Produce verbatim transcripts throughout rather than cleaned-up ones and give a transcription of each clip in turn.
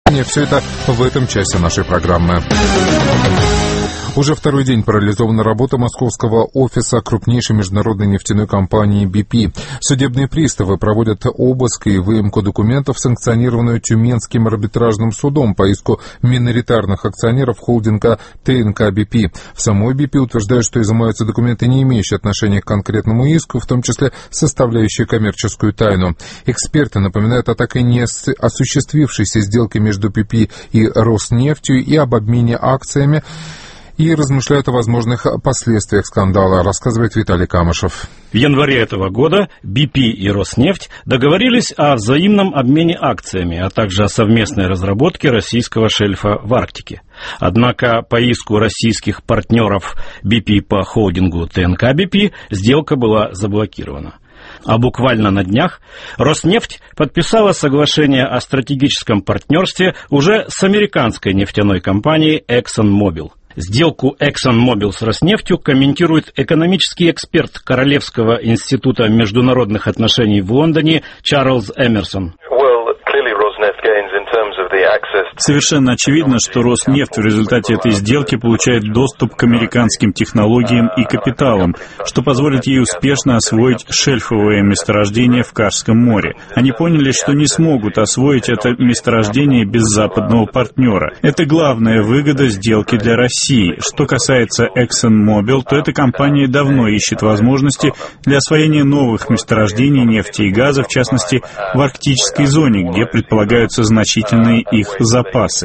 Все это в этом часе нашей программы. Уже второй день парализована работа московского офиса крупнейшей международной нефтяной компании би пи. Судебные приставы проводят обыск и выемку документов, санкционированную Тюменским арбитражным судом по иску миноритарных акционеров холдинга тэ эн ка би пи. В самой би пи утверждают, что изымаются документы, не имеющие отношения к конкретному иску, в том числе составляющие коммерческую тайну. Эксперты напоминают о так и не осуществившейся сделке между би пи и Роснефтью и об обмене акциями, и размышляют о возможных последствиях скандала, рассказывает Виталий Камышев. В январе этого года би пи и Роснефть договорились о взаимном обмене акциями, а также о совместной разработке российского шельфа в Арктике. Однако по иску российских партнеров би пи по холдингу тэ эн ка би пи сделка была заблокирована. А буквально на днях Роснефть подписала соглашение о стратегическом партнерстве уже с американской нефтяной компанией ExxonMobil. Сделку ExxonMobil с Роснефтью комментирует экономический эксперт Королевского института международных отношений в Лондоне Чарльз Эмерсон. Совершенно очевидно, что Роснефть в результате этой сделки получает доступ к американским технологиям и капиталам, что позволит ей успешно освоить шельфовые месторождения в Карском море. Они поняли, что не смогут освоить это месторождение без западного партнера. Это главная выгода сделки для России. Что касается ExxonMobil, то эта компания давно ищет возможности для освоения новых месторождений нефти и газа, в частности, в арктической зоне, где предполагаются значительные их запасы.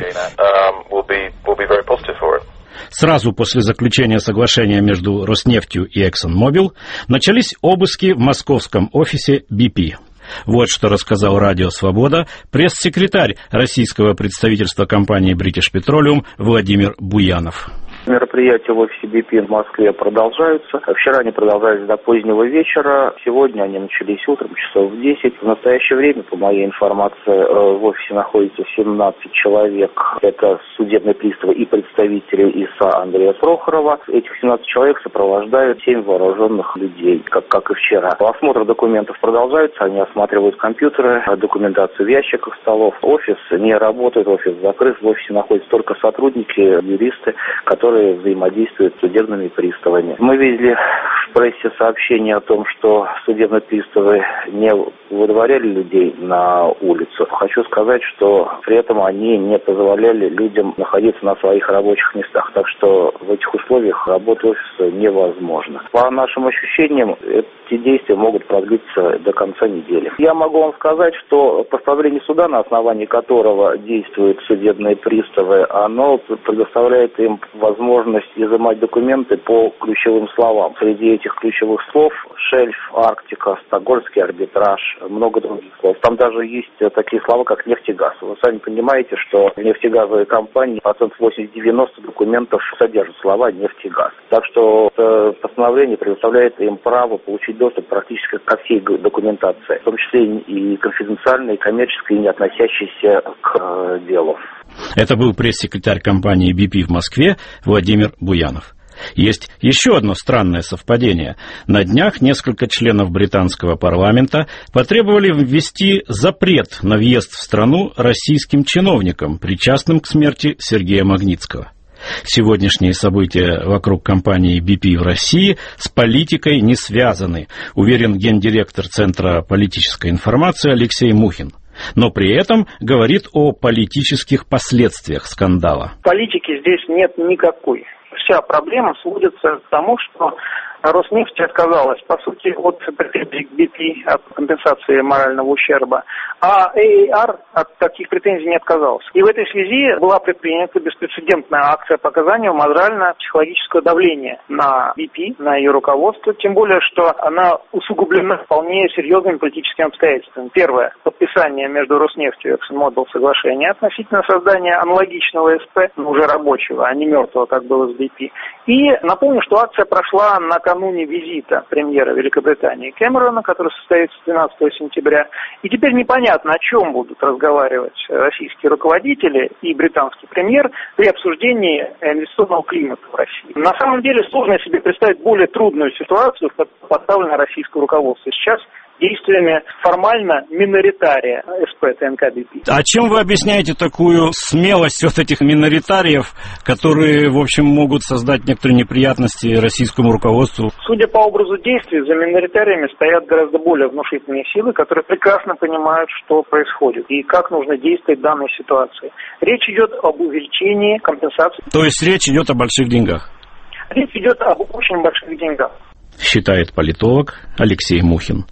Сразу после заключения соглашения между Роснефтью и ExxonMobil начались обыски в московском офисе би пи. Вот что рассказал Радио Свобода пресс-секретарь российского представительства компании British Petroleum Владимир Буянов. Мероприятия в офисе би пи в Москве продолжаются. Вчера они продолжались до позднего вечера. Сегодня они начались утром, часов в десять. В настоящее время, по моей информации, в офисе находится семнадцать человек. Это судебные приставы и представители ИСА Андрея Прохорова. Этих семнадцать человек сопровождают семь вооруженных людей, как, как и вчера. Осмотр документов продолжается. Они осматривают компьютеры, документацию в ящиках столов. Офис не работает, офис закрыт. В офисе находятся только сотрудники, юристы, которые взаимодействуют с судебными приставами. Мы видели в прессе сообщение о том, что судебные приставы не выдворяли людей на улицу. Хочу сказать, что при этом они не позволяли людям находиться на своих рабочих местах. Так что в этих условиях работа офиса невозможна. По нашим ощущениям, эти действия могут продлиться до конца недели. Я могу вам сказать, что постановление суда, на основании которого действуют судебные приставы, оно предоставляет им возможность возможность изымать документы по ключевым словам. Среди этих ключевых слов шельф, Арктика, Стокгольмский арбитраж, много других слов. Там даже есть такие слова, как нефть и газ. Вы сами понимаете, что нефтегазовые компании процентов восемьдесят-девяносто документов содержат слова нефть и газ. Так что это постановление предоставляет им право получить доступ практически ко всей документации, в том числе и конфиденциальной, и коммерческой, и не относящейся к э, делу. Это был пресс-секретарь компании би пи в Москве Владимир Буянов. Есть еще одно странное совпадение. На днях несколько членов британского парламента потребовали ввести запрет на въезд в страну российским чиновникам, причастным к смерти Сергея Магнитского. Сегодняшние события вокруг компании би пи в России с политикой не связаны, уверен гендиректор Центра политической информации Алексей Мухин. Но при этом говорит о политических последствиях скандала. Политики здесь нет никакой. Вся проблема сводится к тому, что Роснефть отказалась, по сути, от претензий к би пи, от компенсации морального ущерба, а эй эй ар от таких претензий не отказался. И в этой связи была предпринята беспрецедентная акция по оказанию морально-психологического давления на би пи, на ее руководство, тем более, что она усугублена вполне серьезными политическими обстоятельствами. Первое – подписание между Роснефтью и ExxonMobil соглашения относительно создания аналогичного эс пэ, но уже рабочего, а не мертвого, как было с би пи. И напомню, что акция прошла накануне визита премьера Великобритании Кэмерона, который состоится двенадцатого сентября. И теперь непонятно, о чем будут разговаривать российские руководители и британский премьер при обсуждении инвестиционного климата в России. На самом деле сложно себе представить более трудную ситуацию, в которой поставлено российское руководство. Сейчас действиями формально миноритария СП ТНК БП. А чем вы объясняете такую смелость вот этих миноритариев, которые, в общем, могут создать некоторые неприятности российскому руководству? Судя по образу действий, за миноритариями стоят гораздо более внушительные силы, которые прекрасно понимают, что происходит и как нужно действовать в данной ситуации. Речь идет об увеличении компенсации. То есть речь идет о больших деньгах? Речь идет об очень больших деньгах. Считает политолог Алексей Мухин.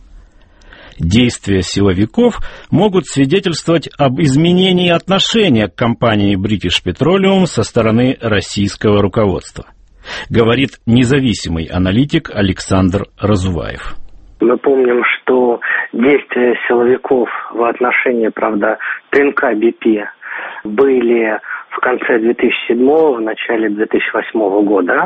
Действия силовиков могут свидетельствовать об изменении отношения к компании British Petroleum со стороны российского руководства, говорит независимый аналитик Александр Разуваев. Мы помним, что действия силовиков в отношении, правда, ТНК БП были в конце две тысячи седьмого, в начале две тысячи восьмого года,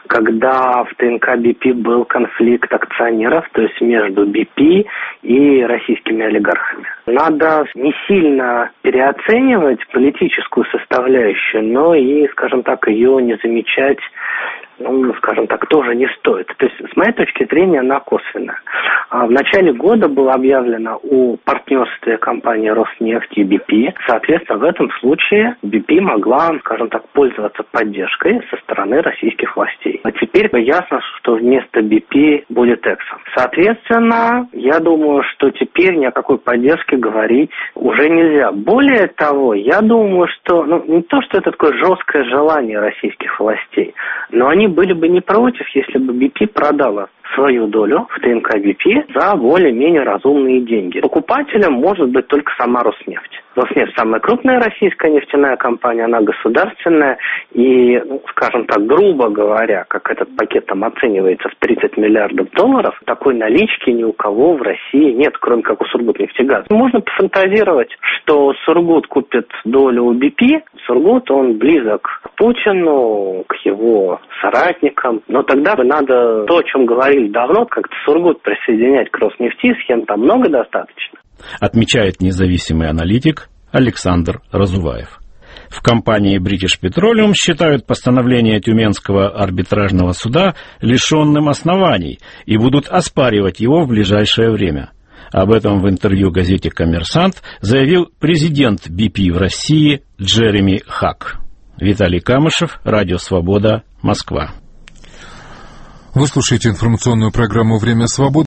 когда в ТНК БП был конфликт акционеров, то есть между БП и российскими олигархами. Надо не сильно переоценивать политическую составляющую, но и, скажем так, ее не замечать, ну, скажем так, тоже не стоит. То есть, с моей точки зрения, она косвенная. В начале года было объявлено о партнерстве компании Роснефть и БП. Соответственно, в этом случае БП могла, скажем так, пользоваться поддержкой со стороны российских властей. А теперь ясно, что вместо БП будет Эксон. Соответственно, я думаю, что теперь ни о какой поддержке говорить уже нельзя. Более того, я думаю, что, ну, не то, что это такое жесткое желание российских властей, но они были бы не против, если бы БП продала свою долю в ТНК БП за более-менее разумные деньги. Покупателем может быть только сама Роснефть. Роснефть самая крупная российская нефтяная компания, она государственная, и, ну, скажем так, грубо говоря, как этот пакет там оценивается в тридцать миллиардов долларов, такой налички ни у кого в России нет, кроме как у Сургутнефтегаза. Можно пофантазировать, что Сургут купит долю у БП, Сургут, он близок к Путину, к его соратникам, но тогда надо то, о чем говорили давно, как-то Сургут присоединять к Роснефти, схем там много достаточно. Отмечает независимый аналитик Александр Разуваев. В компании British Petroleum считают постановление Тюменского арбитражного суда лишенным оснований и будут оспаривать его в ближайшее время. Об этом в интервью газете «Коммерсант» заявил президент БП в России Джереми Хак. Виталий Камышев, Радио Свобода, Москва. Вы слушаете информационную программу «Время свободы».